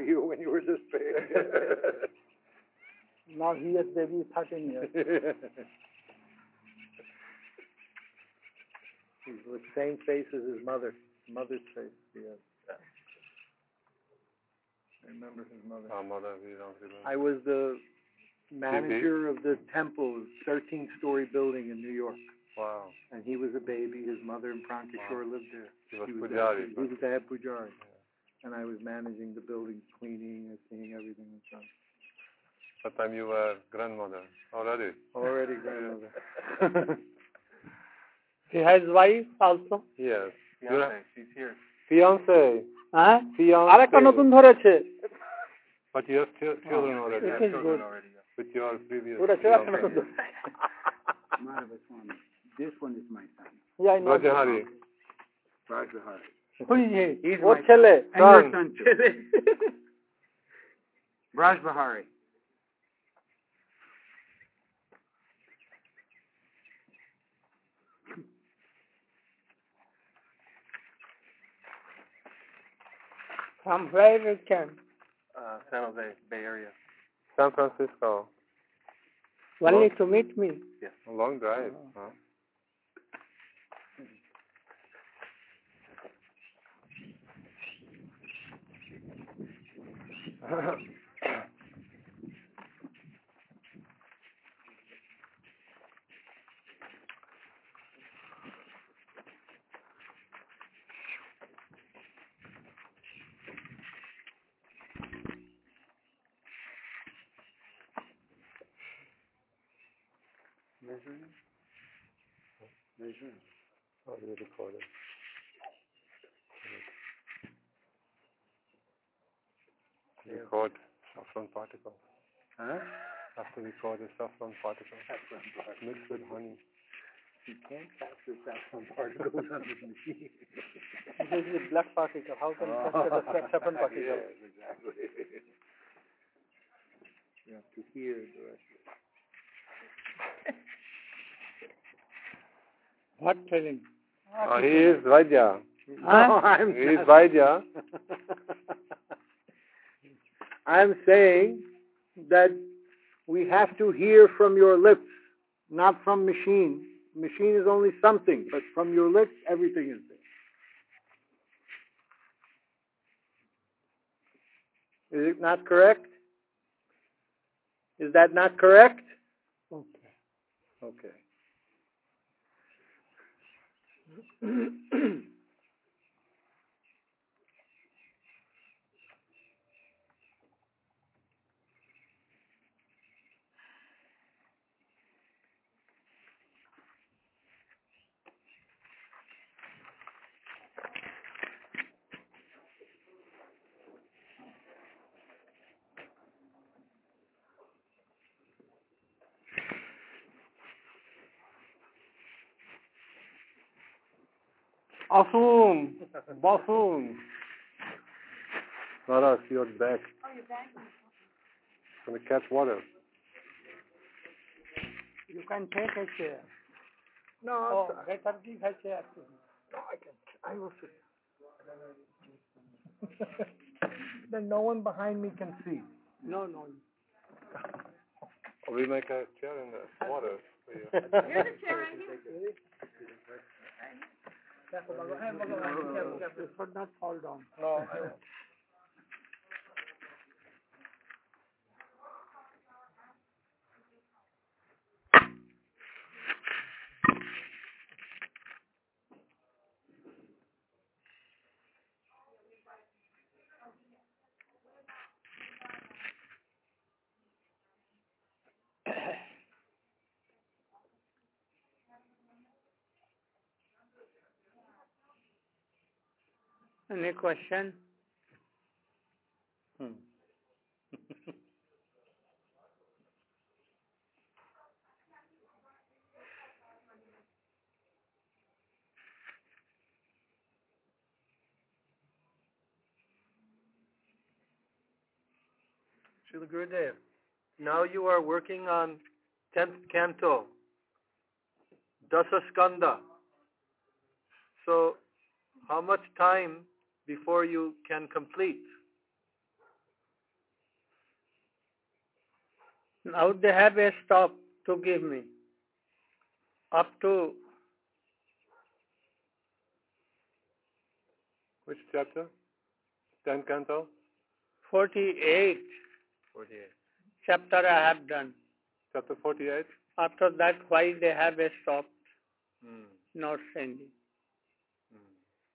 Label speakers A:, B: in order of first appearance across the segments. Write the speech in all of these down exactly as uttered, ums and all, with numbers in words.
A: you when you were this big.
B: Now he has baby thirteen years.
A: He's the same face as his mother. Mother's face. Yeah. I remember his mother.
C: Our mother, we don't remember.
A: I was the manager of the temple, thirteen-story building in New York.
C: Wow.
A: And he was a baby. His mother in Prankeshwar
C: Wow.
A: lived there.
C: He was
A: he was
C: Pujari.
A: The, he was the head Pujari. Yeah. And I was managing the building, cleaning, and seeing everything and so on.
C: That time you were grandmother already.
A: Already grandmother.
B: He has wife also.
C: Yes.
A: Fiance, she's here.
C: Fiance.
B: Huh?
C: Fiance.
B: আরেকটা নতুন ধরেছে.
C: But you have ch- children oh, already.
B: It is good.
A: Already, yeah.
C: With your previous.
A: This one is my son.
B: Yeah, I know.
C: Rajahari.
A: Rajahari.
B: Who is he?
A: He's
B: or
A: my
B: ছেলে.
A: And your son too. Raj Bahari.
B: From where you came?
A: Uh, San Jose, Bay Area.
C: San Francisco.
B: Only to meet me.
A: Yes.
C: A long drive. Oh. Huh?
A: Measuring? Measuring.
C: How do you record it? Record saffron particles.
A: Huh?
C: Have to record the saffron particles.
A: Saffron particles.
C: Mixed with honey.
A: You can't capture saffron particles on this machine.
B: This is a black particle. How can you capture the saffron particle?
A: Yes, exactly. You have to hear directly.
B: What telling?
C: Oh, he is Vaidya.
A: No, I'm
C: He is Vaidya.
A: I'm saying that we have to hear from your lips, not from machine. Machine is only something, but from your lips, everything is there. Is it not correct? Is that not correct?
B: Okay.
A: Okay.
C: Awesome. Awesome. Nara, see your back.
D: Oh, your back?
C: Gonna catch water.
B: You can take a chair.
A: No,
B: Oh, better give a chair to me.
A: no, I can. I will sit.
B: Then no one behind me can see. No, no.
C: We make a chair in the water for you.
D: Here's a chair right here.
B: You should not fall down.
A: No, I won't.
B: Any question?
A: Hmm.
E: Srila Gurudev, now you are working on tenth canto, Dasa Skanda. So, how much time before you can complete?
B: Now they have a stop to give me. Up to
C: Which chapter? Tenth canto?
B: forty-eight
E: Forty-eight.
B: chapter I have done.
C: Chapter forty-eight?
B: After that, why they have a stop,
E: Mm.
B: not sending.
E: Mm.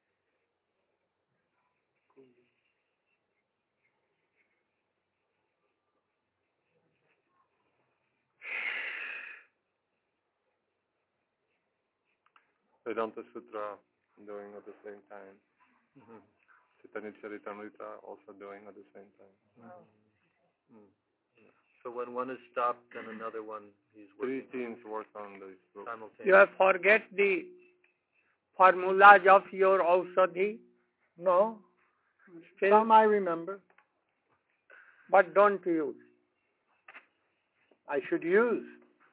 C: Vedanta Sutra doing at the same time.
E: Mm-hmm.
C: Chaitanya Charitamrita also doing at the same time.
E: Mm. So when one is stopped, then another one he's
C: Three
E: working
C: teams work on this book.
E: simultaneously.
B: You have forget the formulas of your Ausadhi,
A: No,
B: still,
A: some I remember.
B: but don't use.
A: I should use.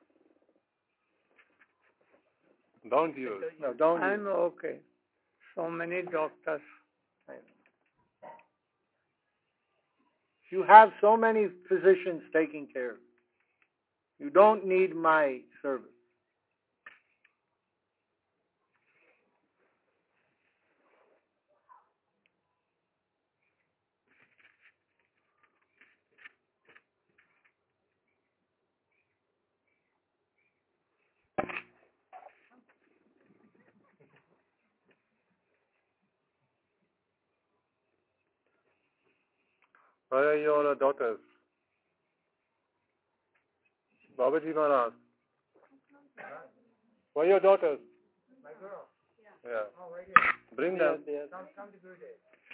C: Don't use.
A: No, don't
B: I
A: use.
B: know, okay. So many doctors.
A: You have so many physicians taking care of you. You don't need my service.
C: Where are your daughters? Babaji Maharaj. Where are your daughters?
B: My girl?
C: Yeah. Yeah.
B: Oh, right here.
C: Bring them.
B: Come, come to Gurudev.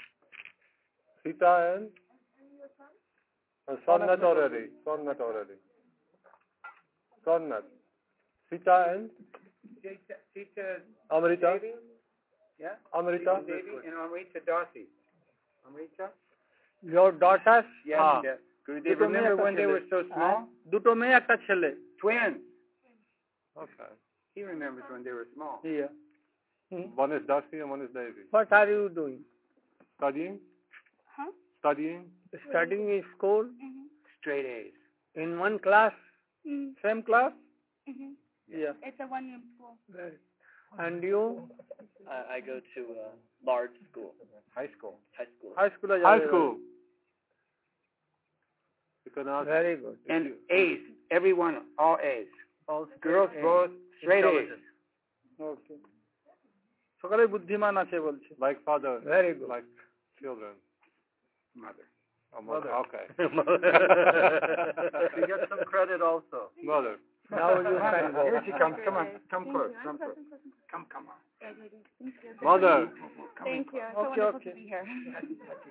C: Sita and? And son met already. Son met already. Son met. Sita and?
B: Sita, Sita
C: Amrita?
B: Devi? Yeah?
C: Amrita?
B: Sita Devi and Amrita Dasi. Amrita? Your daughters?
A: Yes,
B: Ah.
A: yes.
B: Gurudev, remember when they were so small? দুটো মেয়ে একটা ছেলে. Twins.
C: Okay.
B: He remembers when they were small. Yeah. Hmm?
C: One is Dasi and one is Devi.
B: What are you doing?
C: Studying?
D: Huh?
C: Studying?
B: Studying in school?
D: Mm-hmm.
B: Straight A's. In one class?
D: Mm-hmm.
B: Same class?
D: Mm-hmm.
B: Yeah.
D: It's a one-room school.
B: Right. And you?
F: Uh, I go to uh, large school,
A: High school.
F: high school.
B: High school.
C: High school. You can ask.
B: Very good.
A: And A's. Everyone, all A's.
B: All
A: Girls,
B: A's.
A: both straight A's.
E: Intelligent.
B: Okay. সকালে বুদ্ধিমান আছে বলছে.
C: Like father.
B: Very good.
C: Like children.
A: Mother.
C: Oh, mother.
E: Mother.
C: Okay.
E: You get some credit also.
C: Mother.
B: Now you can go.
A: Here she comes. Come on. Come
D: Thank
A: close.
D: you.
A: Come
D: I'm
A: close.
D: close, I'm close,
A: Come, come on.
D: I'm close. Thank you.
C: Mother.
D: Thank you. So
B: Okay,
D: wonderful
B: okay.
D: to be here.